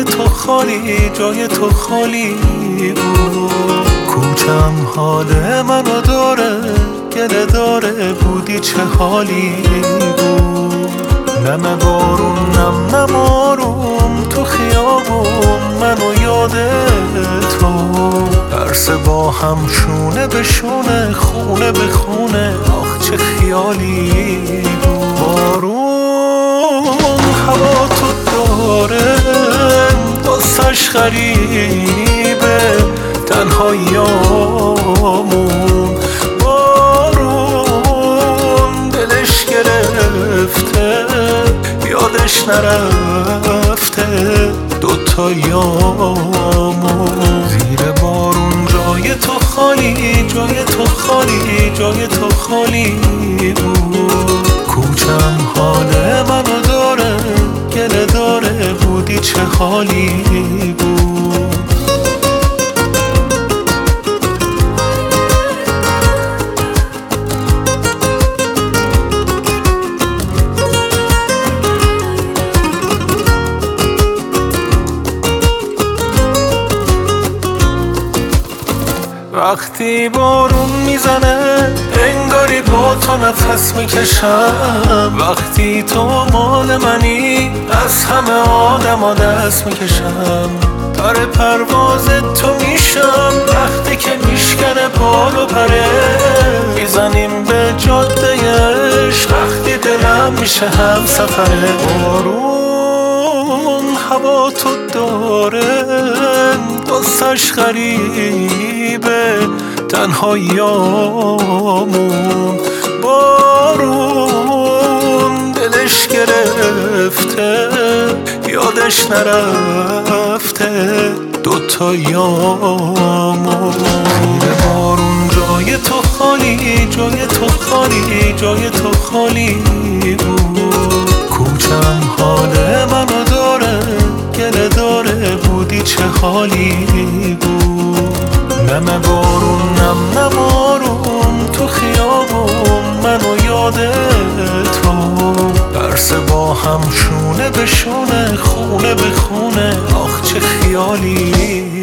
تو خالی، جای تو خالی بود. کوچم حال منو داره، گله داره، بودی چه حالی بود. نم بارون نم آروم تو خیابون، منو یاد تو. عرصه با هم شونه به شونه، خونه به خونه، آخ چه خیالی بود. بارون هوا تو داره، دستش غریبه، تنهاییامون. بارون دلش گرفته، یادش نرفته دوتایامون. زیر بارون جای تو خالی، جای تو خالی، جای تو خالی بود. کوچم حال منو داره، گله داره، بودی چه حالی بود. وقتی بارون میزنه انگاری با تو نفس میکشم. وقتی تو مال منی از همه آدما دست میکشم. در پرواز تو میشم وقتی که میشکنه بال و پره. میزنیم به جاده عشق وقتی دلم میشه هم سفره. بارون هوا تو داره، دستش غریبه، تنهاییامون. بارون دلش گرفته، یادش نرفته دوتایامون. زیر بارون جای تو خالی، جای تو خالی، جای تو خالی بود. کوچم حال منو داره، گله داره، بودی چه حالی بود. نم بارون نم آروم تو خیابون، منو یاد تو. عرصه با هم شونه به شونه، خونه به خونه، آخ چه خیالی